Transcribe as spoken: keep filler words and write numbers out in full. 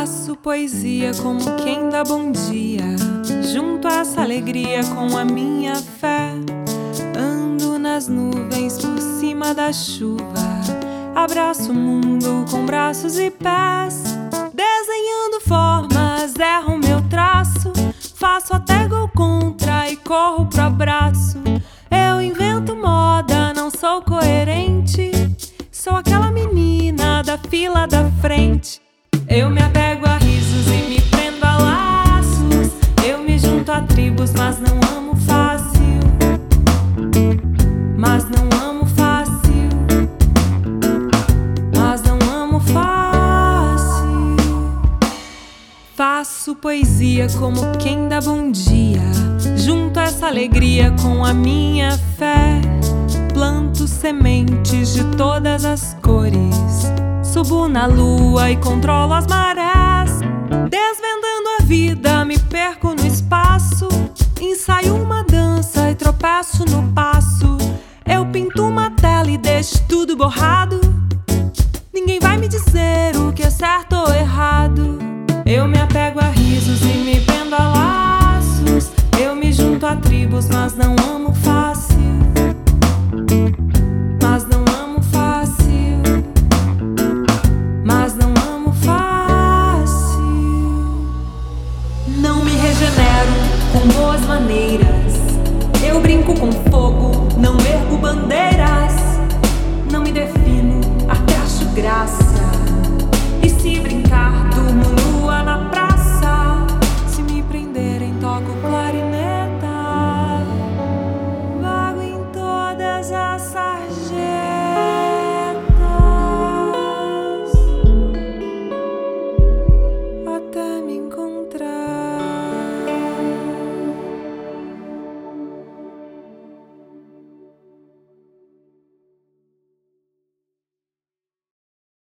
Faço poesia como quem dá bom dia, junto a essa alegria com a minha fé. Ando nas nuvens por cima da chuva, abraço o mundo com braços e pés. Desenhando formas, erro meu traço, faço até gol contra e corro pro abraço. Eu invento moda, não sou coerente, sou aquela menina da fila da frente. Eu me apego a risos e me prendo a laços, eu me junto a tribos, mas não amo fácil. Mas não amo fácil. Mas não amo fácil. Faço poesia como quem dá bom dia, junto essa alegria com a minha fé. Planto sementes de todas as cores, subo na lua e controlo as marés. Desvendando a vida, me perco no espaço, ensaio uma dança e tropeço no passo.